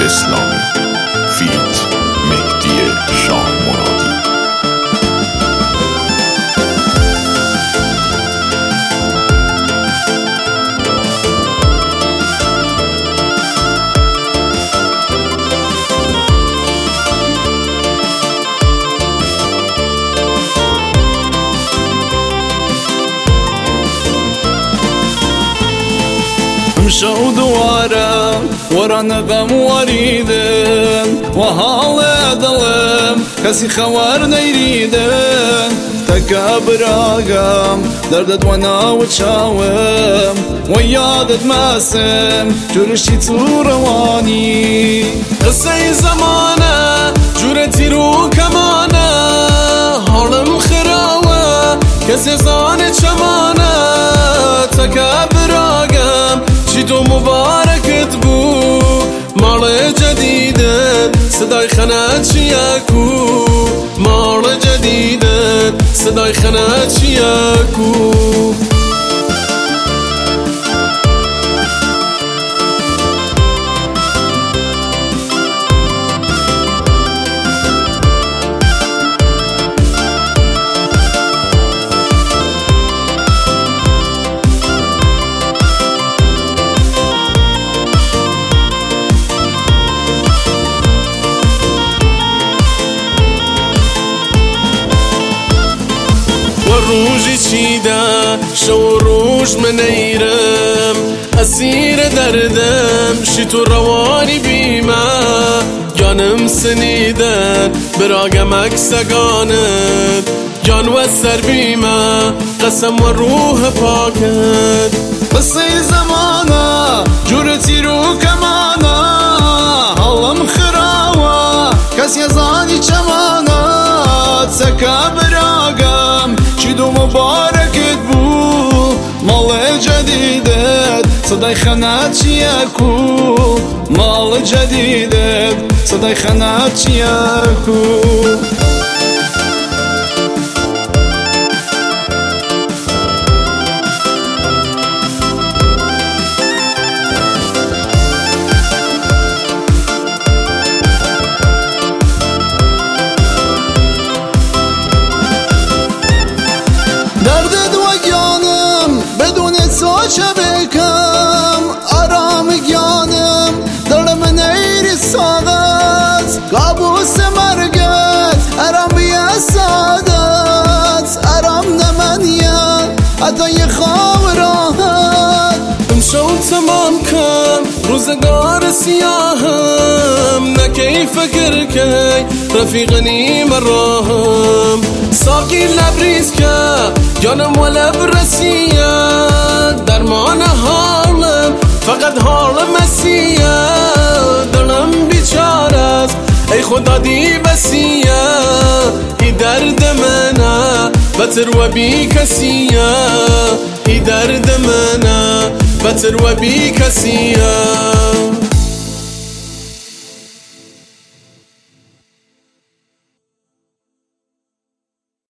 اسلامی فیت مهدی شاه مرادی. مشوا دوارا ورا نغم وريدن وهالا ظلم كسي خوارنا يريدن تكابر اقام دردت وانا وتشاوم ويادت ماسم جرشتي تورواني قصي زمانه جرتي رو كمانه هالم خراوه كسي زاني چمانه تكابر اقام تو مباركت بو مال جديدة صداي خنات شياكو مال جديدة صداي خنات شياكو روژی چیدم شو روش منیرم اسیر دردم شی تو روانی بیمه جانم سنیدن براغم اکسگانت جان و سر بیمه قسم و روح پاکت قصه زمانه جورتی رو کمانه حالم خراوه کس یزانی چمانه تسکا براغم چیدو مباركت بو مال جديدت صداي خنات شياكو مال جديدت صداي خنات شياكو شبكم آرام جانم دلم نیر سادت کابوس مرگت آرام بیا سادت آرام نمانیت عطای خواب راحت امشو تمام کن روزگار سیاهم نکی فکر کی رفیقنی مراهم ساقی لبریز که جانم و لب رسید درمان حالم فقط حالم مسیه دلم بیچاره است ای خدا دی بسیه ای درد منه بتر و بی کسیه ای درد منه بتر و بی کسیه